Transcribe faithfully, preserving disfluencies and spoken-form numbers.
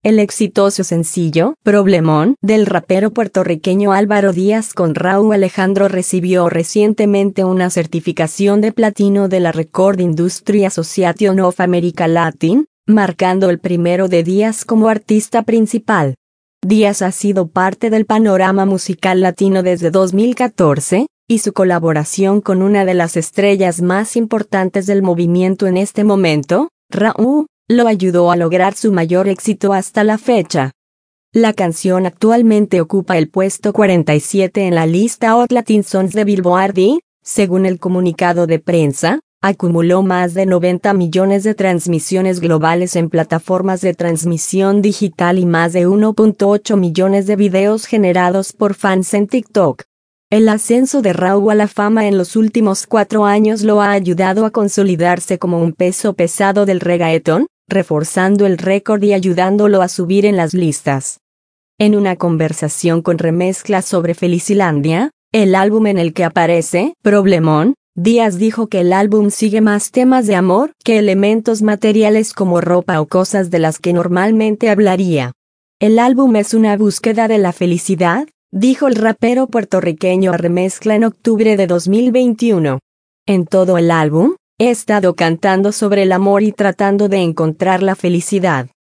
El exitoso sencillo Problemón del rapero puertorriqueño Álvaro Díaz con Rauw Alejandro recibió recientemente una certificación de platino de la Record Industry Association of America Latin, marcando el primero de Díaz como artista principal. Díaz ha sido parte del panorama musical latino desde dos mil catorce, y su colaboración con una de las estrellas más importantes del movimiento en este momento, Rauw, lo ayudó a lograr su mayor éxito hasta la fecha. La canción actualmente ocupa el puesto cuarenta y siete en la lista Hot Latin Songs de Billboard y, según el comunicado de prensa, acumuló más de noventa millones de transmisiones globales en plataformas de transmisión digital y más de uno punto ocho millones de videos generados por fans en TikTok. El ascenso de Rauw a la fama en los últimos cuatro años lo ha ayudado a consolidarse como un peso pesado del reggaetón, reforzando el récord y ayudándolo a subir en las listas. En una conversación con Remezcla sobre Felicilandia, el álbum en el que aparece Problemón, Díaz dijo que el álbum sigue más temas de amor que elementos materiales como ropa o cosas de las que normalmente hablaría. El álbum es una búsqueda de la felicidad, dijo el rapero puertorriqueño a Remezcla en octubre de dos mil veintiuno. En todo el álbum, he estado cantando sobre el amor y tratando de encontrar la felicidad.